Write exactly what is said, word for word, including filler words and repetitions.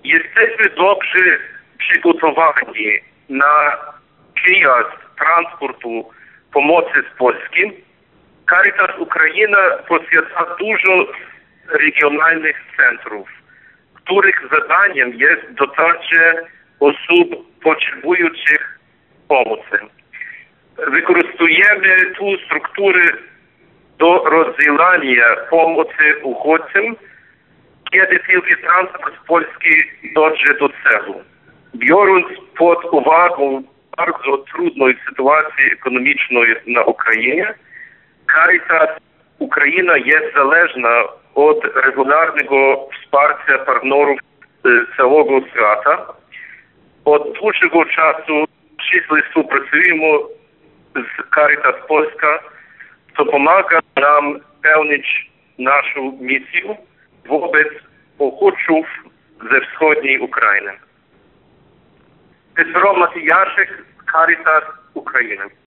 Jesteśmy dobrze przygotowani na przyjazd transportu pomocy z Polski. Caritas Ukraina posiada dużo regionalnych centrów, których zadaniem jest dotarcie osób potrzebujących pomocy. Wykorzystujemy tu struktury do rozdzielania pomocy uchodźcom, kiedy tylko transport z Polski dotrze do celu. Biorąc pod uwagę bardzo trudną sytuację ekonomiczną na Ukrainie, Caritas Ukraina jest zależna od regularnego wsparcia partnerów z całego świata. Od dłuższego czasu ściśle współpracujemy z Caritas Polska, co pomaga nam pełnić naszą misję wobec uchodźców ze wschodniej Ukrainy. Петро Матияшек, Caritas Ukraina.